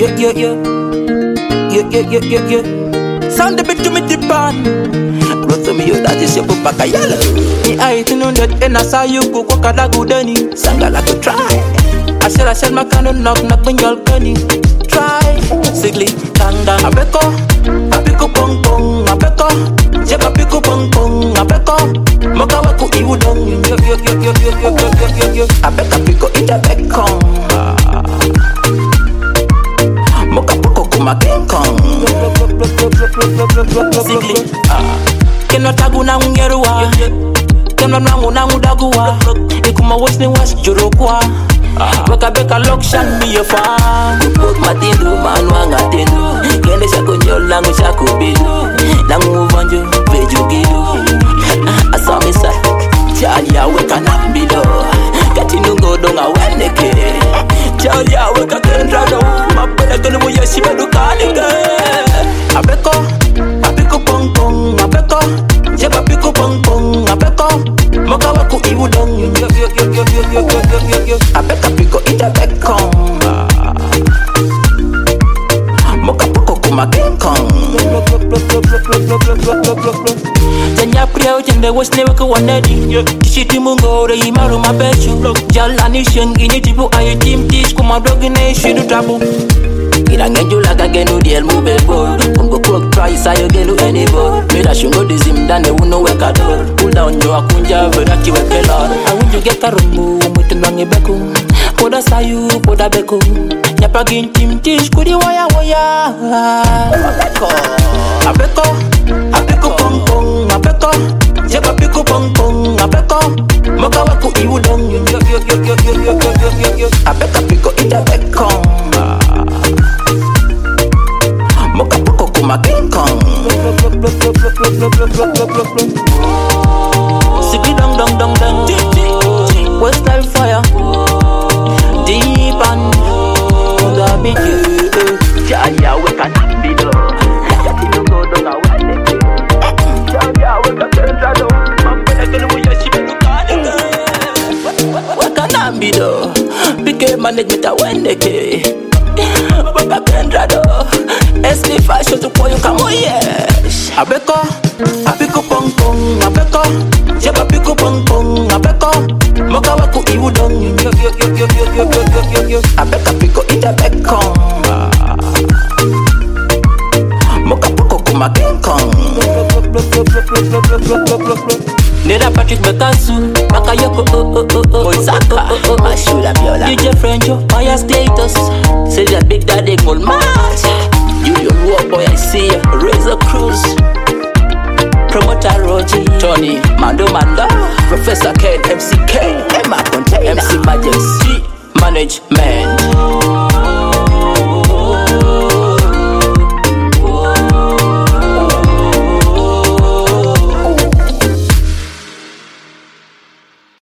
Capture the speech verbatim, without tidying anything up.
Yeah, yeah, yeah. Yeah, yeah, yeah, yeah, yeah. Sound a bit to me deep on. Brought to me you that is your papa yellow. Me I to know that and I saw you go walk a good any. Sangala to try. I said I said my cannon knock knock when you're gunning. Try. Sigly, tanda. Abeko. Abeko pong pong. Abeko. Jeba piko pong pong. Abeko. Moka waku iwu dong. Yo yo yo yo yo yo yo yo yo. Abeka piko ita bekong. Moka poko kuma King Kong. Sigli, ah. Kenwa tagu na ungerua. Kenwa nangu na udagua. Ikuma wasni was jurukwa. Waka beka lokshan mi yo fa. Kupok matindu manwa ngatindu. Kende shako njol nangu shako bidu. Nangu uvanju veju gidu. Asami sa Chali ya weka nambido. Katinu ngodonga weneke. Chali ya weka kendrado. Mapena kenu muya shibedu kanike. Abeko, abeko pong pong. Abeko, jeba piko pong pong. Abeko, moka waku iwu dong. Yo yo yo yo yo yo yo yo yo. Abeka piko ita bekong. Moka poko kuma King Kong. Janya priya ujende wasne waka wanedi. Shiti mungo re imaru mabechu. Jala nation gini tipu ayo team tish. Kuma dogi ne shidu tabu. Ina ngenju laga genu diel mube bol. Kumgo kwok try sayo genu any ball. Mira shungo dizim dane uno weka door. Pull down yo akunja veraki weke lor. Awunju geka rumbu umwitu nange beku. Poda sayu poda beku. Nyapa gin team tish kudi waya waya. Abeko, abeko, abeko pong pong. Abeko, jeba piko pong pong. Abeko, moka waku iwu dong. Yo yo yo yo yo yo yo yo yo yo. Abeka piko ita bekong. Moka poko kuma King Kong. Siggy dong dong dong dong. Western fire. Deep and the big you. Jaya weka nambido. Yati nungo donga weneke. Jaya weka kendrado. Mapena kenu muya shibedu kanike. Weka nambido. Bike management a weneke. Weka kendrado. S D fashion to boy kamo yes. Abeko, abeko pong pong. Abeko, jeba piko pong pong. Abeko, moka waku iwu dong. Yo yo yo yo yo yo yo yo yo. Abeka piko ita bekong. Moka poko kuma King Kong. Nera Patrick Bekasu, Bakayoko oh oh oh oh. Moisaka, Mashura Biola. D J Frencho, Maya Status. Say that Big Daddy Goldmass. You your war boy, I see ya. Razor Cruz, Promoter Roger, Tony, Mando Manda, Professor Ken, M C K, Emma Container, M C Majesty, Management.